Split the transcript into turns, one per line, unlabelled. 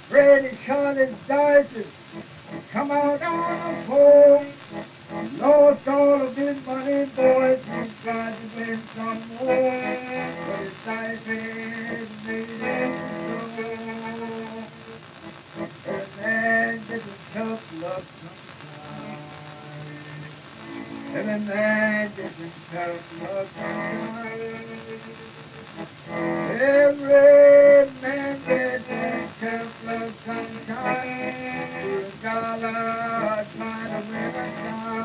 Freddie shot his dices, come out on the pole. Lost all of his money, boys, he's got to win some more. But his dices made him so. And man gets a tough luck sometimes. And a man gets a tough luck sometimes. Every man gets a tough luck sometimes. For a dollar trying to win a dime.